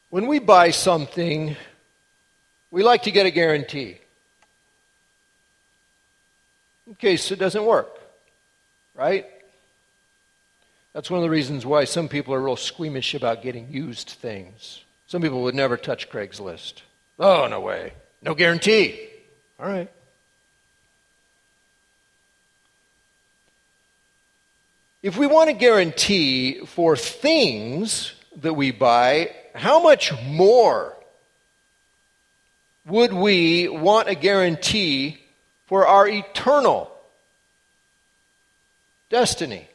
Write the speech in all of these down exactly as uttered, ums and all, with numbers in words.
When we buy something, we like to get a guarantee in case it doesn't work, right? That's one of the reasons why some people are real squeamish about getting used things. Some people would never touch Craigslist. Oh, no way. No guarantee. All right. If we want a guarantee for things that we buy, how much more would we want a guarantee for our eternal destiny?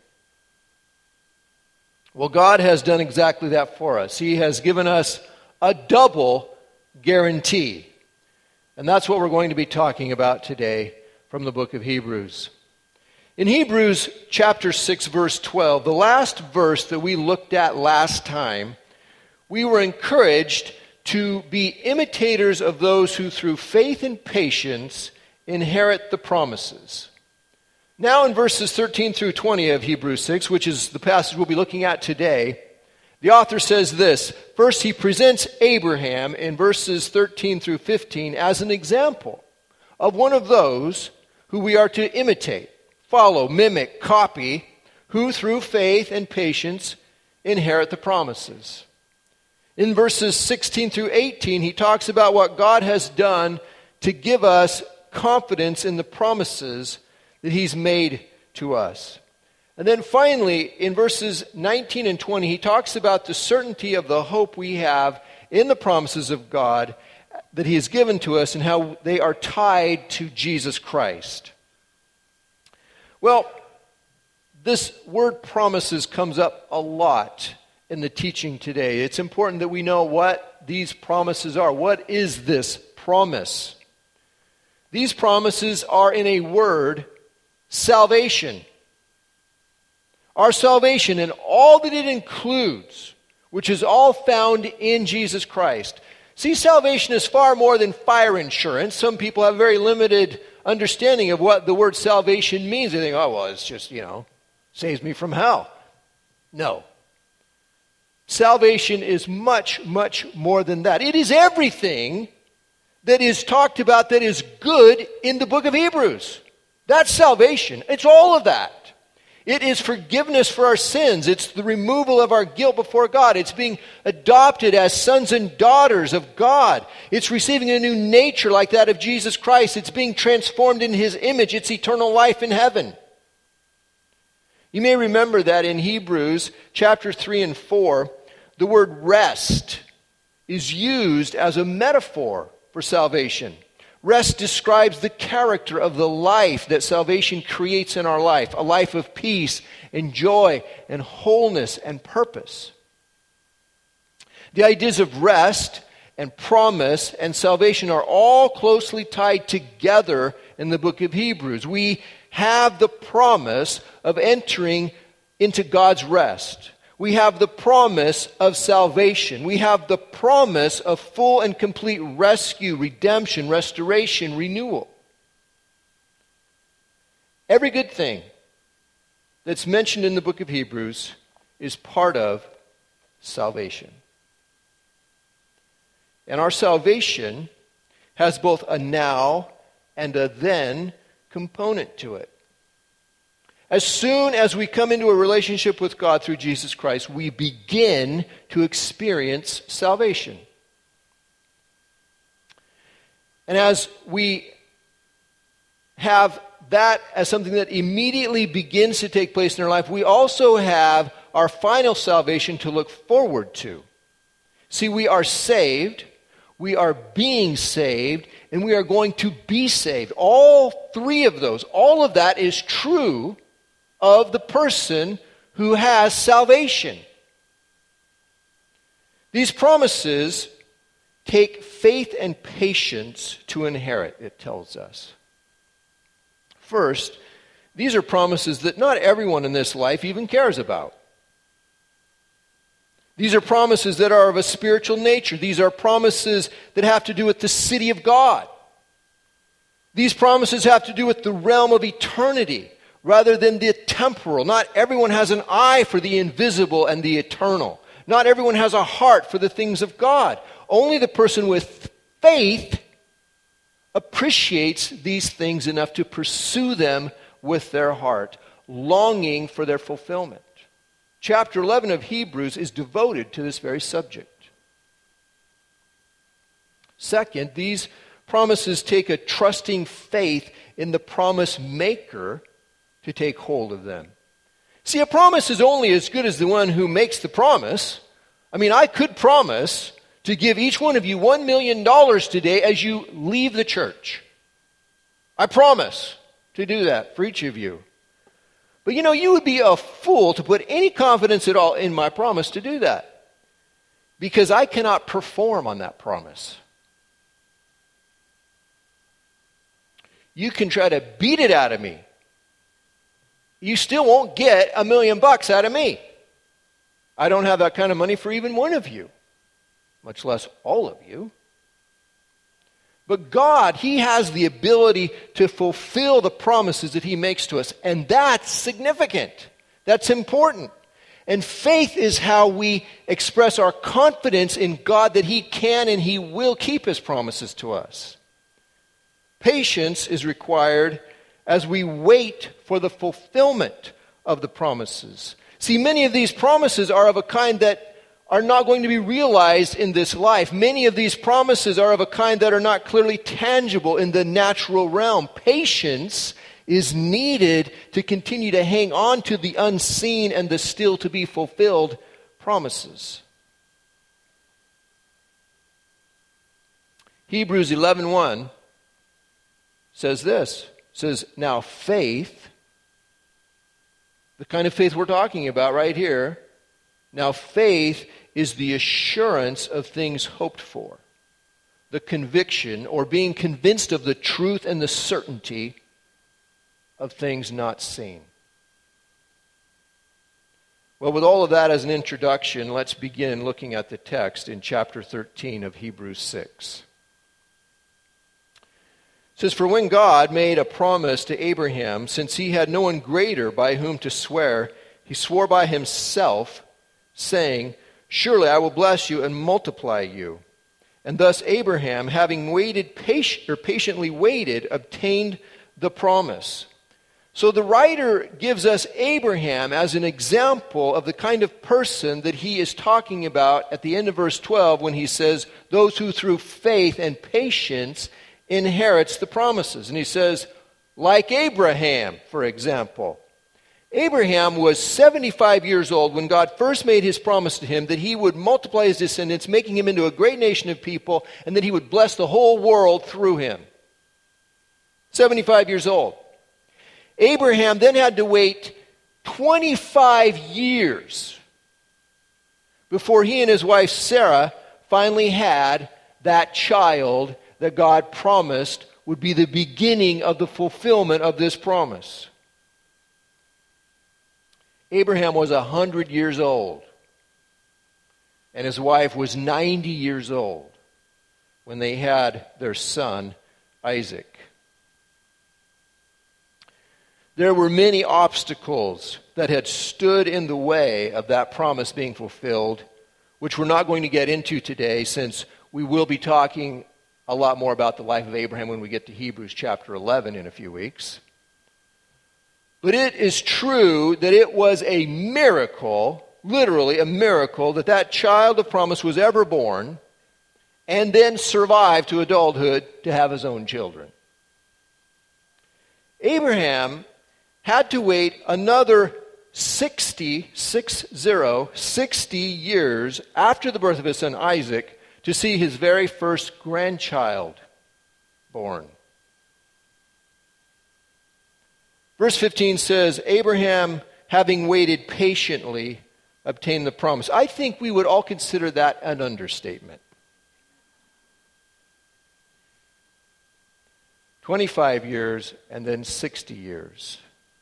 Well, God has done exactly that for us. He has given us a double guarantee. And that's what we're going to be talking about today from the book of Hebrews. In Hebrews chapter six, verse twelve, the last verse that we looked at last time, we were encouraged to be imitators of those who through faith and patience inherit the promises. Now in verses thirteen through twenty of Hebrews six, which is the passage we'll be looking at today, the author says this. First, he presents Abraham in verses thirteen through fifteen as an example of one of those who we are to imitate, follow, mimic, copy, who through faith and patience inherit the promises. In verses sixteen through eighteen, he talks about what God has done to give us confidence in the promises that he's made to us. And then finally, in verses nineteen and twenty, he talks about the certainty of the hope we have in the promises of God that he has given to us and how they are tied to Jesus Christ. Well, this word promises comes up a lot in the teaching today. It's important that we know what these promises are. What is this promise? These promises are, in a word, salvation. Our salvation and all that it includes, which is all found in Jesus Christ. See, salvation is far more than fire insurance. Some people have very limited understanding of what the word salvation means. They think, oh, well, it's just, you know, saves me from hell. No. Salvation is much, much more than that. It is everything that is talked about that is good in the book of Hebrews. That's salvation. It's all of that. It is forgiveness for our sins. It's the removal of our guilt before God. It's being adopted as sons and daughters of God. It's receiving a new nature like that of Jesus Christ. It's being transformed in his image. It's eternal life in heaven. You may remember that in Hebrews chapter three and four, the word rest is used as a metaphor for salvation. Rest describes the character of the life that salvation creates in our life, a life of peace and joy and wholeness and purpose. The ideas of rest and promise and salvation are all closely tied together in the book of Hebrews. We have the promise of entering into God's rest. We have the promise of salvation. We have the promise of full and complete rescue, redemption, restoration, renewal. Every good thing that's mentioned in the book of Hebrews is part of salvation. And our salvation has both a now and a then component to it. As soon as we come into a relationship with God through Jesus Christ, we begin to experience salvation. And as we have that as something that immediately begins to take place in our life, we also have our final salvation to look forward to. See, we are saved, we are being saved, and we are going to be saved. All three of those, all of that is true of the person who has salvation. These promises take faith and patience to inherit, it tells us. First, these are promises that not everyone in this life even cares about. These are promises that are of a spiritual nature. These are promises that have to do with the city of God. These promises have to do with the realm of eternity rather than the temporal. Not everyone has an eye for the invisible and the eternal. Not everyone has a heart for the things of God. Only the person with faith appreciates these things enough to pursue them with their heart, longing for their fulfillment. Chapter eleven of Hebrews is devoted to this very subject. Second, these promises take a trusting faith in the promise maker to take hold of them. See, a promise is only as good as the one who makes the promise. I mean, I could promise to give each one of you one million dollars today as you leave the church. I promise to do that for each of you. But you know, you would be a fool to put any confidence at all in my promise to do that, because I cannot perform on that promise. You can try to beat it out of me. You still won't get a million bucks out of me. I don't have that kind of money for even one of you, much less all of you. But God, He has the ability to fulfill the promises that He makes to us. And that's significant. That's important. And faith is how we express our confidence in God that He can and He will keep His promises to us. Patience is required as we wait for the fulfillment of the promises. See, many of these promises are of a kind that are not going to be realized in this life. Many of these promises are of a kind that are not clearly tangible in the natural realm. Patience is needed to continue to hang on to the unseen and the still to be fulfilled promises. Hebrews eleven one says this. It says, now faith, the kind of faith we're talking about right here, now faith is the assurance of things hoped for, the conviction or being convinced of the truth and the certainty of things not seen. Well, with all of that as an introduction, let's begin looking at the text in chapter thirteen of Hebrews six. It says, for when God made a promise to Abraham, since he had no one greater by whom to swear, he swore by himself, saying, surely I will bless you and multiply you. And thus Abraham, having waited patient, or patiently waited, obtained the promise. So the writer gives us Abraham as an example of the kind of person that he is talking about at the end of verse twelve when he says, those who through faith and patience inherits the promises. And he says, like Abraham, for example. Abraham was seventy-five years old when God first made his promise to him that he would multiply his descendants, making him into a great nation of people, and that he would bless the whole world through him. seventy-five years old. Abraham then had to wait twenty-five years before he and his wife Sarah finally had that child that God promised would be the beginning of the fulfillment of this promise. Abraham was one hundred years old, and his wife was ninety years old when they had their son, Isaac. There were many obstacles that had stood in the way of that promise being fulfilled, which we're not going to get into today, since we will be talking a lot more about the life of Abraham when we get to Hebrews chapter eleven in a few weeks. But it is true that it was a miracle, literally a miracle, that that child of promise was ever born and then survived to adulthood to have his own children. Abraham had to wait another sixty, six zero, sixty years after the birth of his son Isaac to see his very first grandchild born. Verse fifteen says, Abraham, having waited patiently, obtained the promise. I think we would all consider that an understatement. twenty-five years and then sixty years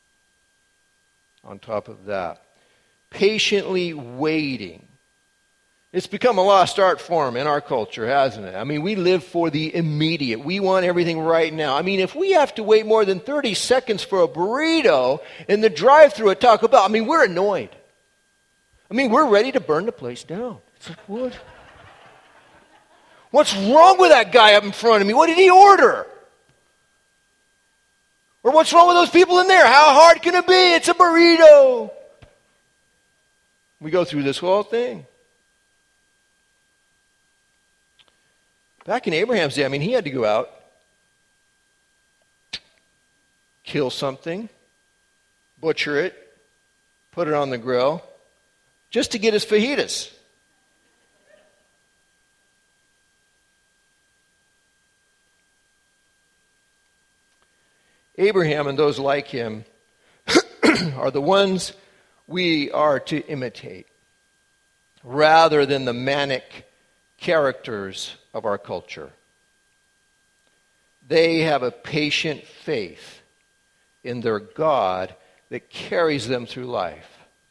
on top of that. Patiently waiting. It's become a lost art form in our culture, hasn't it? I mean, we live for the immediate. We want everything right now. I mean, if we have to wait more than thirty seconds for a burrito in the drive-thru at Taco Bell, I mean, we're annoyed. I mean, we're ready to burn the place down. It's like, what? What's wrong with that guy up in front of me? What did he order? Or what's wrong with those people in there? How hard can it be? It's a burrito. We go through this whole thing. Back in Abraham's day, I mean, he had to go out, kill something, butcher it, put it on the grill, just to get his fajitas. Abraham and those like him are the ones we are to imitate, rather than the manic characters of our culture. They have a patient faith in their God that carries them through life.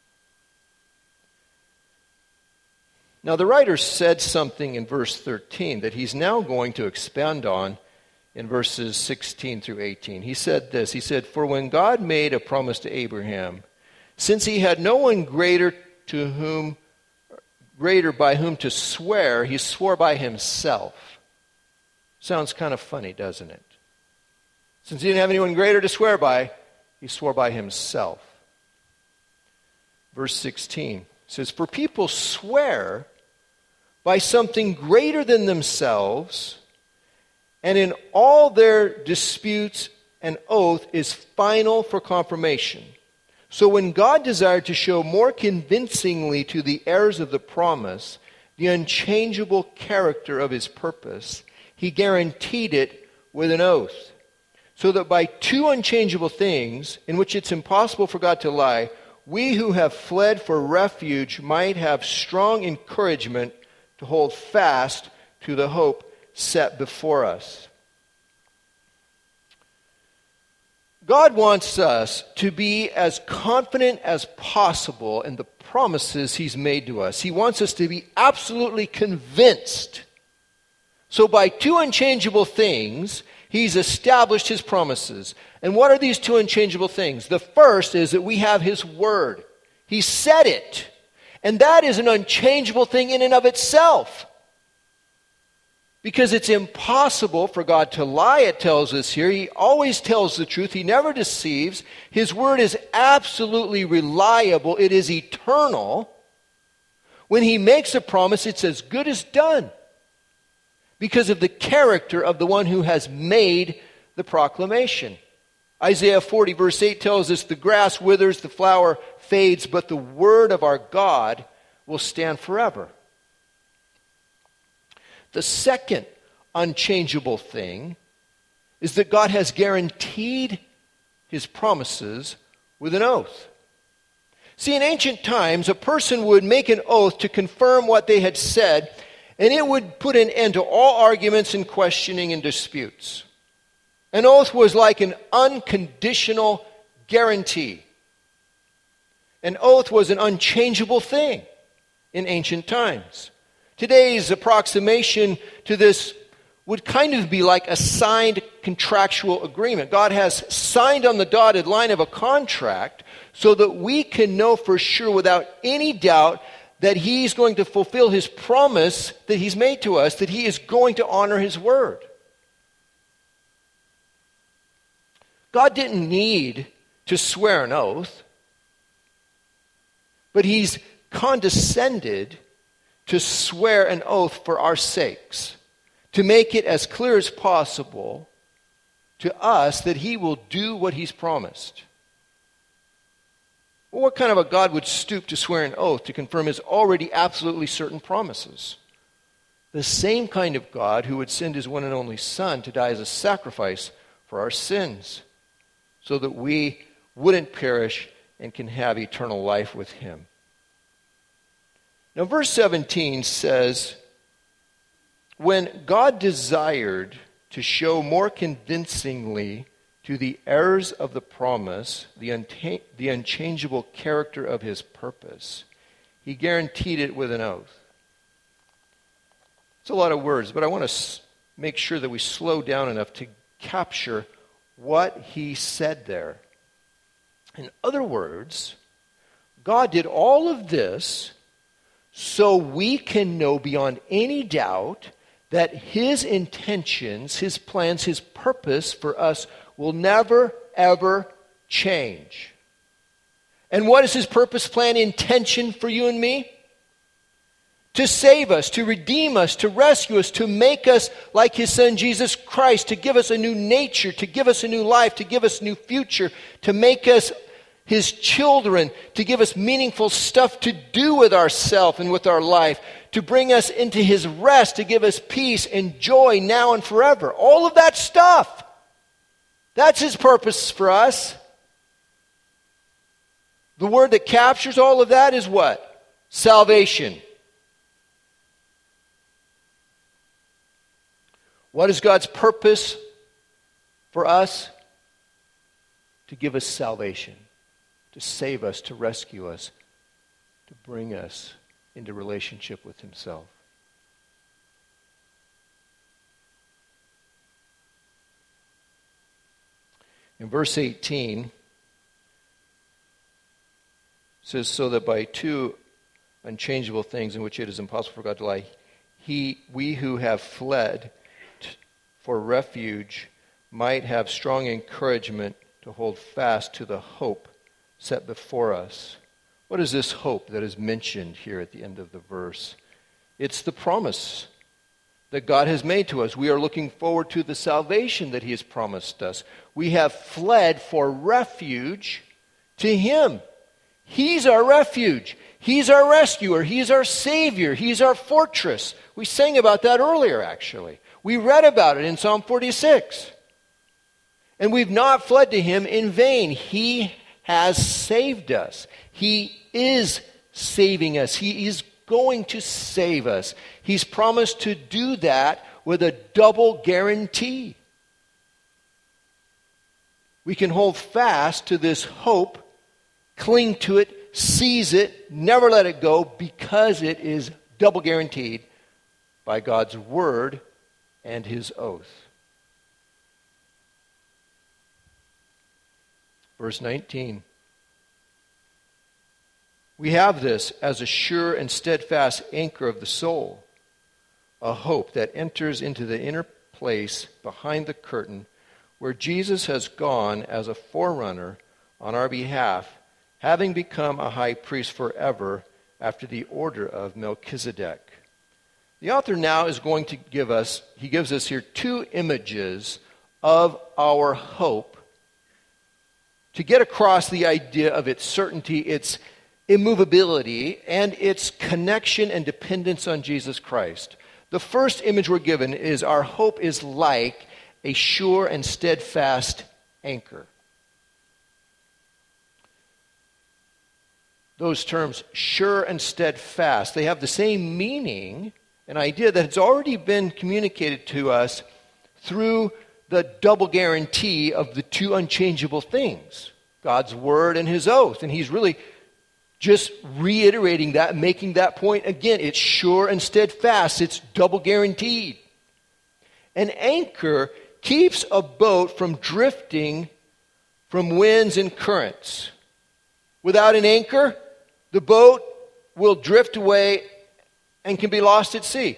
Now, the writer said something in verse thirteen that he's now going to expand on in verses sixteen through eighteen. He said this, he said, "For when God made a promise to Abraham, since he had no one greater to whom greater by whom to swear, he swore by himself." Sounds kind of funny, doesn't it? Since he didn't have anyone greater to swear by, he swore by himself. Verse sixteen says, "For people swear by something greater than themselves, and in all their disputes an oath is final for confirmation. So when God desired to show more convincingly to the heirs of the promise the unchangeable character of his purpose, he guaranteed it with an oath, so that by two unchangeable things, in which it's impossible for God to lie, we who have fled for refuge might have strong encouragement to hold fast to the hope set before us." God wants us to be as confident as possible in the promises he's made to us. He wants us to be absolutely convinced. So by two unchangeable things, he's established his promises. And what are these two unchangeable things? The first is that we have his word. He said it. And that is an unchangeable thing in and of itself. Because it's impossible for God to lie, it tells us here. He always tells the truth. He never deceives. His word is absolutely reliable. It is eternal. When he makes a promise, it's as good as done, because of the character of the one who has made the proclamation. Isaiah forty verse eight tells us, "The grass withers, the flower fades, but the word of our God will stand forever." The second unchangeable thing is that God has guaranteed his promises with an oath. See, in ancient times, a person would make an oath to confirm what they had said, and it would put an end to all arguments and questioning and disputes. An oath was like an unconditional guarantee. An oath was an unchangeable thing in ancient times. Today's approximation to this would kind of be like a signed contractual agreement. God has signed on the dotted line of a contract so that we can know for sure without any doubt that he's going to fulfill his promise that he's made to us, that he is going to honor his word. God didn't need to swear an oath, but he's condescended to swear an oath for our sakes, to make it as clear as possible to us that he will do what he's promised. Well, what kind of a God would stoop to swear an oath to confirm his already absolutely certain promises? The same kind of God who would send his one and only Son to die as a sacrifice for our sins, so that we wouldn't perish and can have eternal life with him. Now, verse seventeen says, "When God desired to show more convincingly to the heirs of the promise the, unta- the unchangeable character of his purpose, he guaranteed it with an oath." It's a lot of words, but I want to s- make sure that we slow down enough to capture what he said there. In other words, God did all of this so we can know beyond any doubt that his intentions, his plans, his purpose for us will never, ever change. And what is his purpose, plan, intention for you and me? To save us, to redeem us, to rescue us, to make us like his son Jesus Christ, to give us a new nature, to give us a new life, to give us a new future, to make us his children, to give us meaningful stuff to do with ourselves and with our life, to bring us into his rest, to give us peace and joy now and forever. All of that stuff. That's his purpose for us. The word that captures all of that is what? Salvation. What is God's purpose for us? To give us salvation, to save us, to rescue us, to bring us into relationship with himself. In verse eighteen, it says, so that by two unchangeable things in which it is impossible for God to lie, he, we who have fled for refuge might have strong encouragement to hold fast to the hope set before us. What is this hope that is mentioned here at the end of the verse? It's the promise that God has made to us. We are looking forward to the salvation that he has promised us. We have fled for refuge to him. He's our refuge. He's our rescuer. He's our Savior. He's our fortress. We sang about that earlier, actually. We read about it in Psalm forty-six. And we've not fled to him in vain. He has saved us. He is saving us. He is going to save us. He's promised to do that with a double guarantee. We can hold fast to this hope, cling to it, seize it, never let it go, because it is double guaranteed by God's word and his oath. Verse nineteen. We have this as a sure and steadfast anchor of the soul, a hope that enters into the inner place behind the curtain where Jesus has gone as a forerunner on our behalf, having become a high priest forever after the order of Melchizedek. The author now is going to give us, he gives us here two images of our hope to get across the idea of its certainty, its immovability, and its connection and dependence on Jesus Christ. The first image we're given is our hope is like a sure and steadfast anchor. Those terms, sure and steadfast, they have the same meaning, an idea that has already been communicated to us through the double guarantee of the two unchangeable things, God's word and his oath. And he's really just reiterating that, making that point again. It's sure and steadfast. It's double guaranteed. An anchor keeps a boat from drifting from winds and currents. Without an anchor, the boat will drift away and can be lost at sea.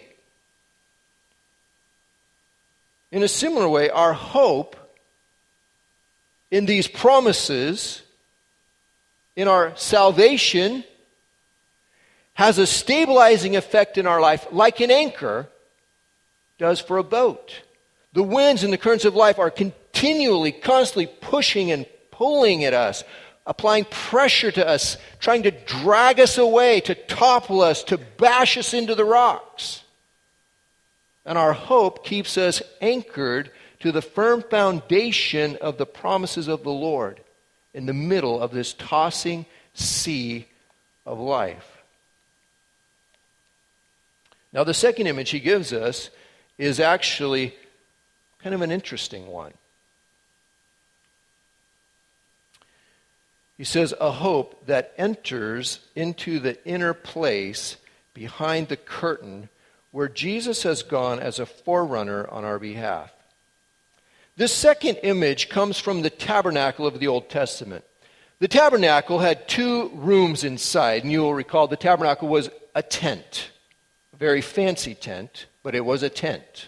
In a similar way, our hope in these promises, in our salvation, has a stabilizing effect in our life like an anchor does for a boat. The winds and the currents of life are continually, constantly pushing and pulling at us, applying pressure to us, trying to drag us away, to topple us, to bash us into the rocks. And our hope keeps us anchored to the firm foundation of the promises of the Lord in the middle of this tossing sea of life. Now, the second image he gives us is actually kind of an interesting one. He says, a hope that enters into the inner place behind the curtain where Jesus has gone as a forerunner on our behalf. This second image comes from the tabernacle of the Old Testament. The tabernacle had two rooms inside, and you will recall the tabernacle was a tent, a very fancy tent, but it was a tent.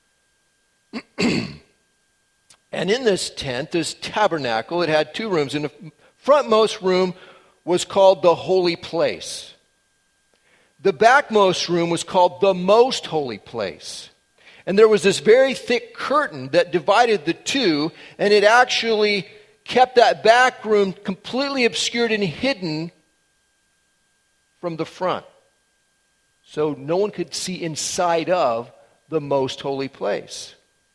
And in this tent, this tabernacle, it had two rooms. And the frontmost room was called the holy place. The backmost room was called the most holy place. And there was this very thick curtain that divided the two, and it actually kept that back room completely obscured and hidden from the front. So no one could see inside of the most holy place.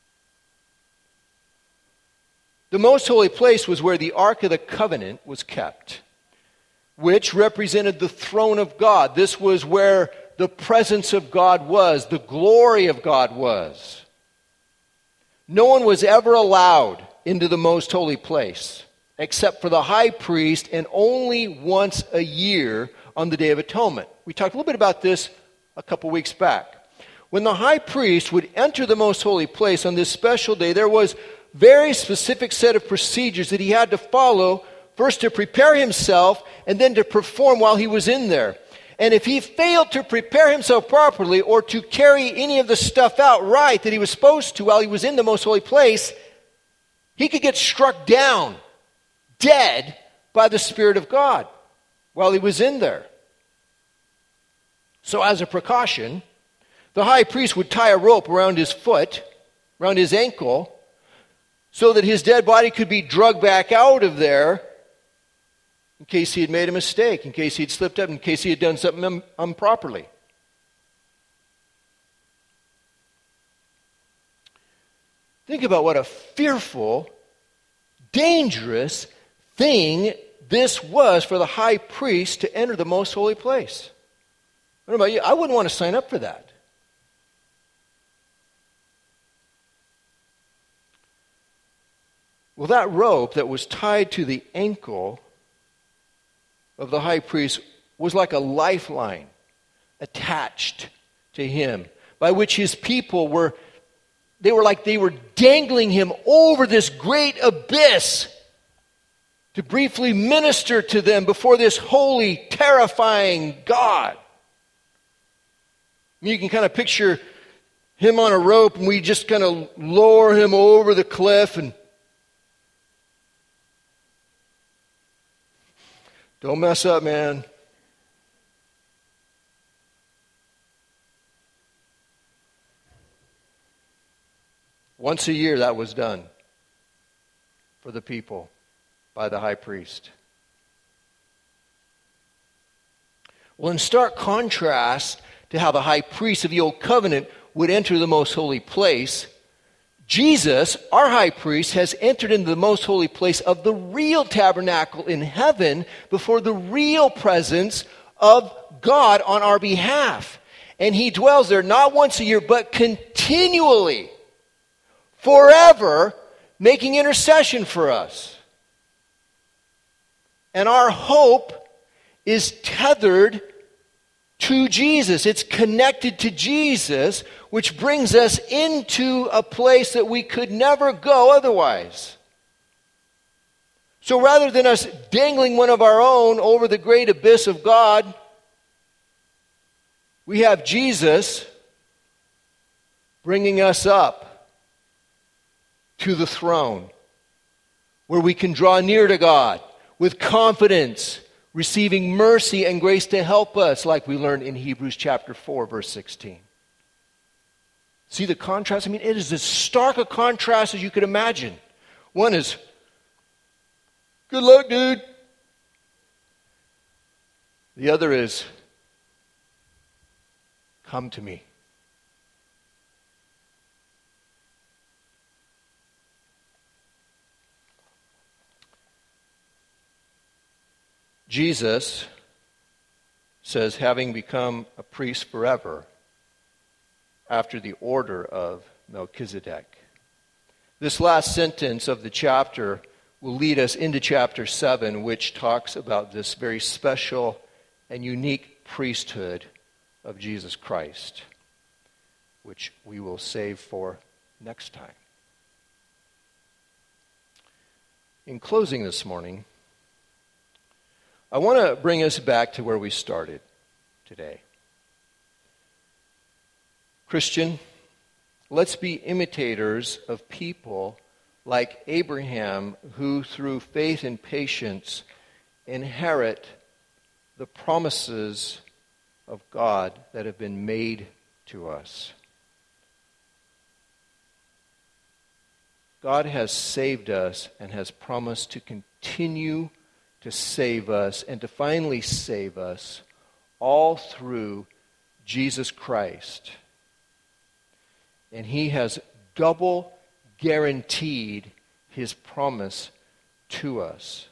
The most holy place was where the Ark of the Covenant was kept, which represented the throne of God. This was where the presence of God was, the glory of God was. No one was ever allowed into the most holy place, except for the high priest, and only once a year on the Day of Atonement. We talked a little bit about this a couple weeks back. When the high priest would enter the most holy place on this special day, there was a very specific set of procedures that he had to follow, first to prepare himself and then to perform while he was in there. And if he failed to prepare himself properly or to carry any of the stuff out right that he was supposed to while he was in the most holy place, he could get struck down, dead, by the Spirit of God while he was in there. So as a precaution, the high priest would tie a rope around his foot, around his ankle, so that his dead body could be dragged back out of there in case he had made a mistake, in case he had slipped up, in case he had done something im- improperly. Think about what a fearful, dangerous thing this was for the high priest to enter the most holy place. I don't know about you, I wouldn't want to sign up for that. Well, that rope that was tied to the ankle of the high priest was like a lifeline attached to him, by which his people were, they were like they were dangling him over this great abyss to briefly minister to them before this holy, terrifying God. You can kind of picture him on a rope, and we just kind of lower him over the cliff, and don't mess up, man. Once a year that was done for the people by the high priest. Well, in stark contrast to how the high priest of the Old Covenant would enter the most holy place, Jesus, our high priest, has entered into the most holy place of the real tabernacle in heaven before the real presence of God on our behalf. And he dwells there not once a year, but continually, forever, making intercession for us. And our hope is tethered to Jesus. It's connected to Jesus, which brings us into a place that we could never go otherwise. So rather than us dangling one of our own over the great abyss of God, we have Jesus bringing us up to the throne, where we can draw near to God with confidence, receiving mercy and grace to help us, like we learned in Hebrews chapter four, verse sixteen. See the contrast? I mean, it is as stark a contrast as you could imagine. One is, good luck, dude. The other is, come to me. Jesus says, having become a priest forever after the order of Melchizedek. This last sentence of the chapter will lead us into chapter seven, which talks about this very special and unique priesthood of Jesus Christ, which we will save for next time. In closing this morning, I want to bring us back to where we started today. Christian, let's be imitators of people like Abraham, who through faith and patience inherit the promises of God that have been made to us. God has saved us and has promised to continue to save us and to finally save us all through Jesus Christ. And He has double guaranteed His promise to us.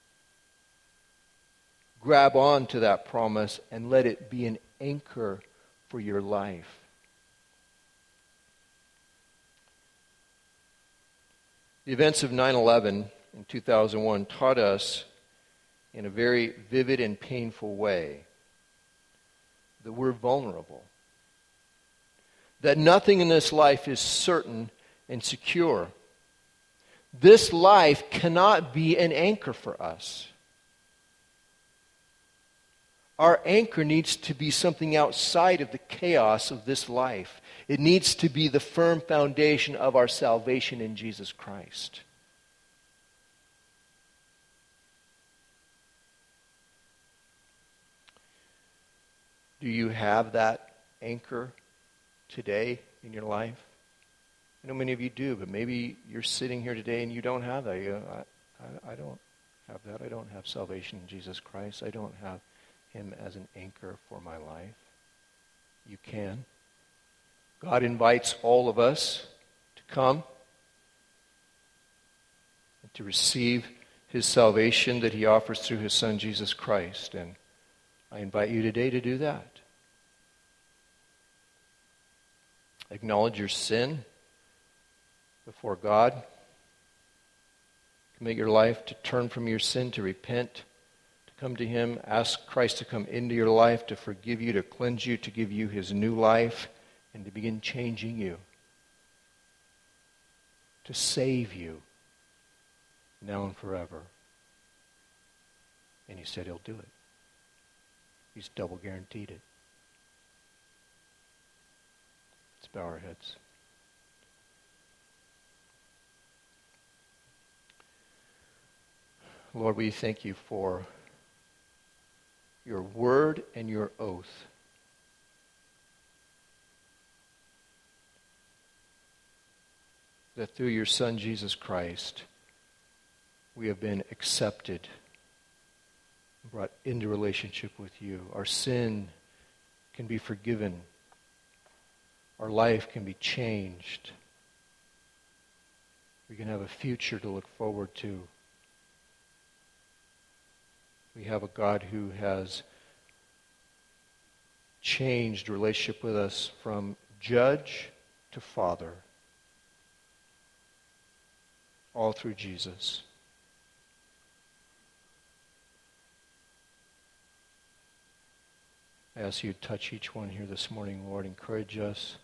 Grab on to that promise and let it be an anchor for your life. The events of nine eleven in two thousand one taught us in a very vivid and painful way that we're vulnerable. That nothing in this life is certain and secure. This life cannot be an anchor for us. Our anchor needs to be something outside of the chaos of this life. It needs to be the firm foundation of our salvation in Jesus Christ. Do you have that anchor today in your life? I know many of you do, but maybe you're sitting here today and you don't have that. You, I, I, I don't have that. I don't have salvation in Jesus Christ. I don't have Him as an anchor for my life. You can. God invites all of us to come and to receive His salvation that He offers through His Son, Jesus Christ. And I invite you today to do that. Acknowledge your sin before God. Commit your life to turn from your sin, to repent, to come to Him. Ask Christ to come into your life, to forgive you, to cleanse you, to give you His new life, and to begin changing you. To save you now and forever. And He said He'll do it. He's double guaranteed it. Let's bow our heads. Lord, we thank You for Your word and Your oath. That through Your Son, Jesus Christ, we have been accepted, brought into relationship with You. Our sin can be forgiven. Our life can be changed. We can have a future to look forward to. We have a God who has changed relationship with us from judge to Father, all through Jesus. I ask You to touch each one here this morning, Lord. Encourage us.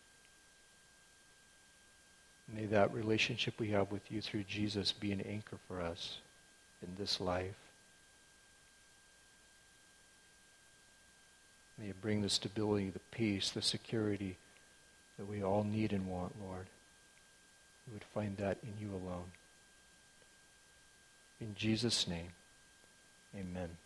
May that relationship we have with You through Jesus be an anchor for us in this life. May it bring the stability, the peace, the security that we all need and want, Lord. We would find that in You alone. In Jesus' name, amen.